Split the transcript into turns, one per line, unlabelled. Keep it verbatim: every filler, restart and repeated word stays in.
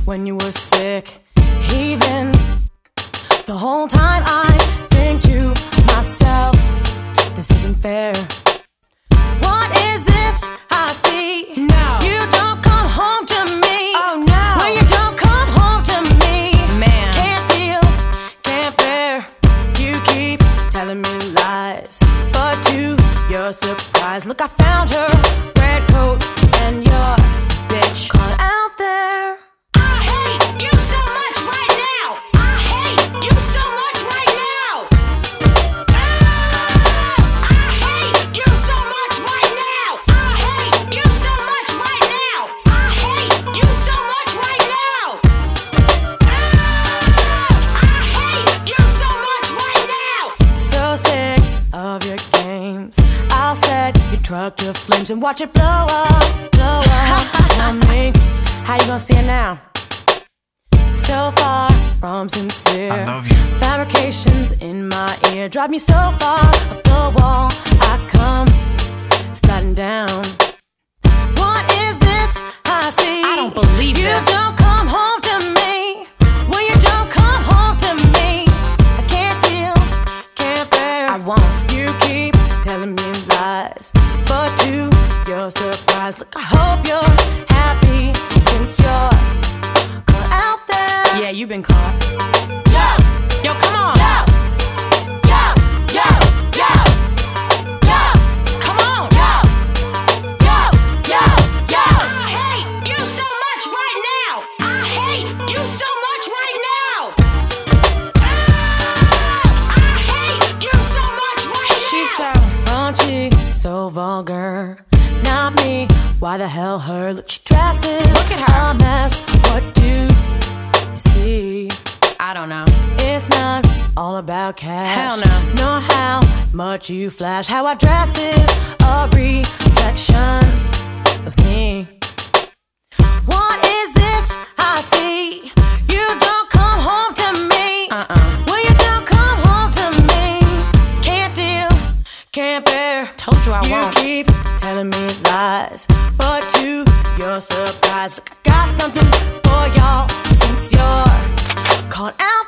when you were sick. Even the whole time I think to myself, this isn't fair. What is this I see?
No.
You don't come home to me.
Oh no.
When you don't come home to me,
man,
can't deal, can't bear. You keep telling me lies, but to your surprise, look, I found her red coat and your bitch caught out there.
I hate you so much right now. I hate you so much right now. Ah, I hate you so much right now. I hate you so much right now. I hate you so much right now. Ah, I hate you so much right now.
So sick of your games, I'll set your truck to flames and watch it blow up, blow up. Tell me, how you gonna see it now? So far from sincere,
I love you.
fabrications in my ear drive me so far up the wall, I come sliding down. What is this I see?
I don't believe
you
this.
You don't come home to me. When you don't come home to me, I can't deal, can't bear.
I won't.
You keep telling me lies, but to your surprise, look, I hope you're happy since you're caught out there.
Yeah, you've been caught.
Yo,
Yo, come on.
yo, yo, yo, yo, yo,
Come on.
yo, yo, yo, yo.
I hate you so much right now. I hate you so much right now. Ah, I hate you so much right now.
She's so
Raunchy, so vulgar. Not me, why the hell her? Look, she dresses,
Look at her.
a mess. What do you see?
I don't know.
It's not all about cash.
Hell no.
Nor how much you flash. How I dress is a reflection of me. What is this I see? You don't come home to me.
Uh-uh.
When you don't come home to me, can't deal, can't bear.
Told you I
You
won't.
keep telling me lies, but to your surprise, look, I got something for y'all since you're caught out